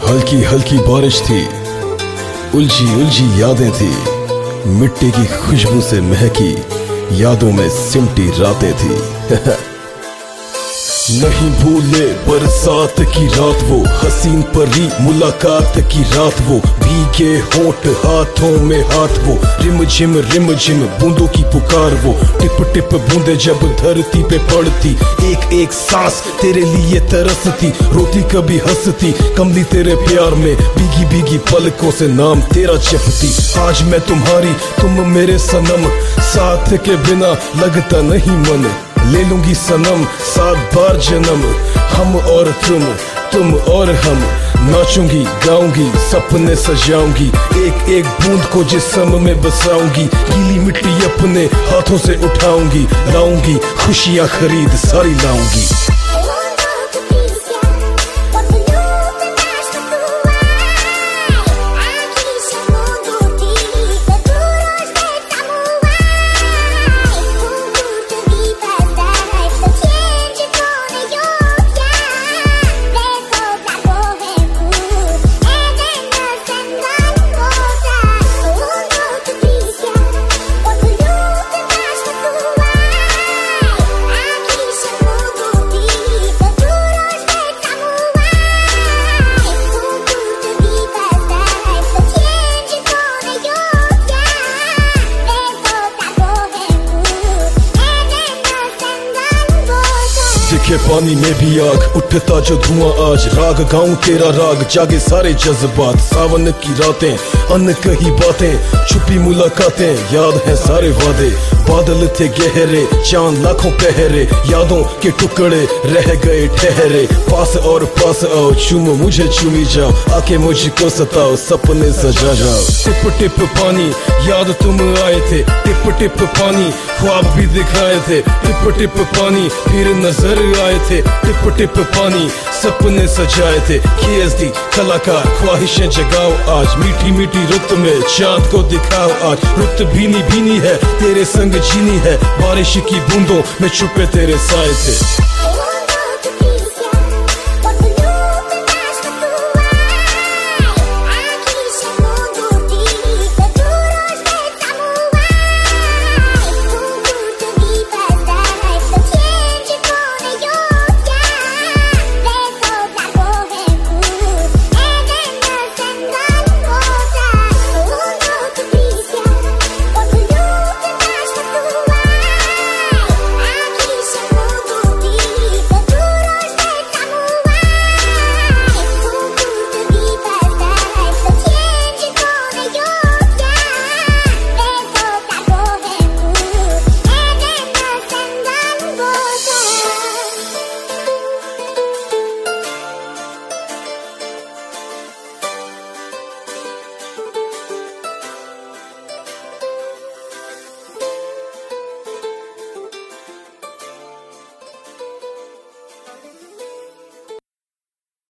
हल्की हल्की बारिश थी, उलझी उलझी यादें थी, मिट्टी की खुशबू से महकी यादों में सिमटी रातें थी। नहीं भूले बरसात की रात वो, हसीन परी मुलाकात की रात वो, भीगे होंठ हाथों में हाथ वो, रिम झिम बूंदों की पुकार वो, टिप टिप बूंदे जब धरती पे पड़ती, एक एक सांस तेरे लिए तरसती, रोती कभी हंसती, कमली तेरे प्यार में, भीगी भीगी पलकों से नाम तेरा जपती। आज मैं तुम्हारी तुम मेरे सनम, साथ के बिना लगता नहीं मन, ले लूंगी सनम 7 बार जन्म, हम और तुम और हम, नाचूंगी गाऊंगी सपने सजाऊंगी, एक एक बूंद को जिस्म में बसाऊंगी, गीली मिट्टी अपने हाथों से उठाऊंगी, लाऊंगी खुशियां खरीद सारी लाऊंगी। के पानी में भी आग, उठता जो धुआं आज, राग गाऊं तेरा राग, जागे सारे जज्बात, सावन की रातें, अन कही बातें, छुपी मुलाकातें, याद है सारे वादे, बादल थे गहरे, चांद लाखों पहरे, यादों के टुकड़े रह गए ठहरे, पास और पास आओ, चूमो मुझे चूमी जाओ, आके मुझको सताओ, सपने सजा जाओ। टिप टिप पानी याद तुम आए थे, टिप टिप पानी ख्वाब भी दिखाए थे, टिप टिप पानी फिर नजर आए थे, टिप टिप पानी सपने सजाए थे, KSD कलाकार ख्वाहिशें जगाओ आज, मीठी मीठी रुत में चांद को दिखाओ आज, रुत भीनी भीनी है तेरे संग जीनी है, बारिश की बूंदों में छुपे तेरे साए थे।